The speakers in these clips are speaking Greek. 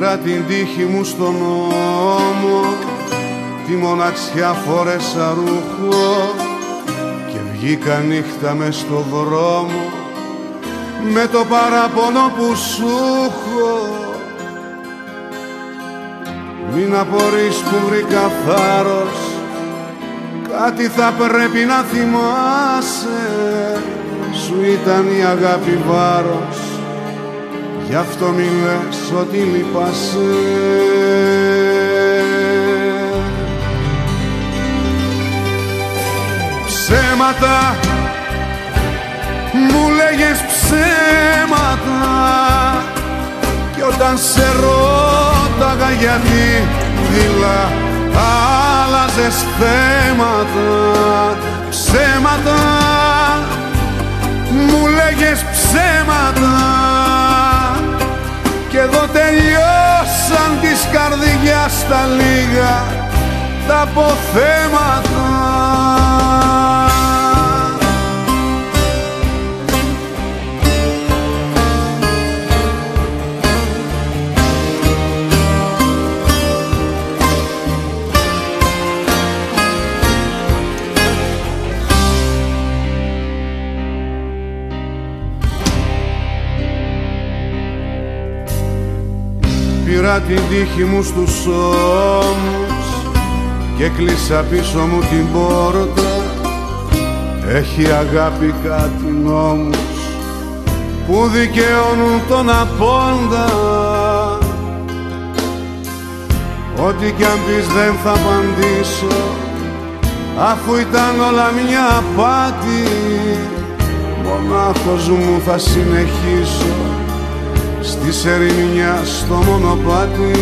Πήρα την τύχη μου στον νόμο, τη μοναξιά φόρεσα ρούχο και βγήκα νύχτα μες στο δρόμο με το παραπονό που σου έχω. Μην απορείς που βρήκα θάρρος, κάτι θα πρέπει να θυμάσαι. Σου ήταν η αγάπη βάρος, γι' αυτό μη λες ότι λυπάσαι. Ψέματα, μου λέγες ψέματα, κι όταν σε ρώταγα γιατί δειλά άλλαζες θέματα. Ψέματα, μου λέγες ψέματα, κι εδώ τελειώσαν της καρδιάς τα λίγα τα αποθέματα. Πήρα την τύχη μου στους ώμους και κλείσα πίσω μου την πόρτα. Έχει αγάπη κάτι νόμους που δικαιώνουν τον απόντα. Ό,τι κι αν πεις δεν θα απαντήσω, αφού ήταν όλα μια απάτη. Μονάχος μου θα συνεχίσω στη ερημιά στο μονοπάτι.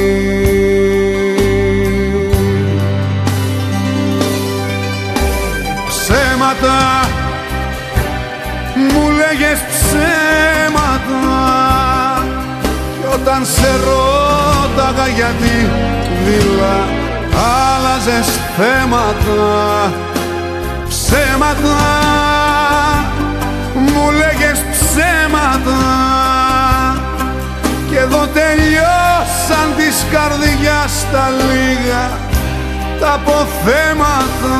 Ψέματα, μου λέγες ψέματα, κι όταν σε ρώταγα γιατί δειλά άλλαζες θέματα. Ψέματα, μου λέγες ψέματα, κι εδώ τελειώσαν της καρδιάς τα λίγα τα αποθέματα.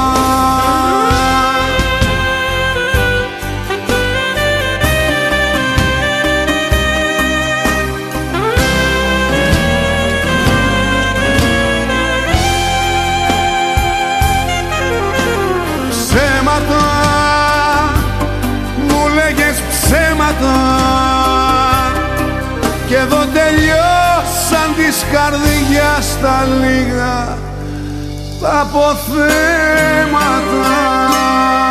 Ψέματα, μου λέγες ψέματα, κι εδώ τελειώσαν της καρδιάς τα λίγα τα αποθέματα.